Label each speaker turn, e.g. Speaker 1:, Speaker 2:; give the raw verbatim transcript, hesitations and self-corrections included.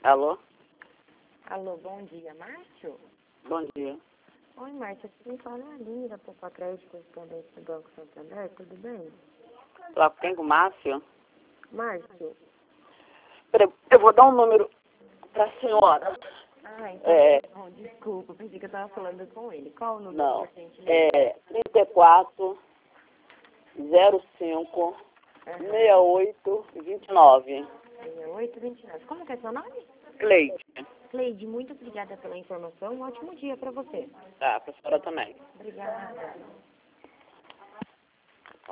Speaker 1: Alô?
Speaker 2: Alô, bom dia, Márcio?
Speaker 1: Bom dia.
Speaker 2: Oi, Márcio, aqui quem fala é a Aline da Poupa Crédito, correspondente do Banco Santander, tudo bem?
Speaker 1: Lá tem com o Márcio?
Speaker 2: Márcio?
Speaker 1: Peraí, eu vou dar um número pra senhora.
Speaker 2: Ah, então,
Speaker 1: É,
Speaker 2: oh, desculpa, pensei que eu estava falando com ele. Qual o número
Speaker 1: não.
Speaker 2: que a gente
Speaker 1: É trinta e quatro, zero cinco,
Speaker 2: Aham.
Speaker 1: sessenta e oito, vinte e nove.
Speaker 2: sessenta e oito, vinte e nove. Como que é seu nome?
Speaker 1: Cleide.
Speaker 2: Cleide, muito obrigada pela informação. Um ótimo dia para você.
Speaker 1: Tá, pra senhora também.
Speaker 2: Obrigada.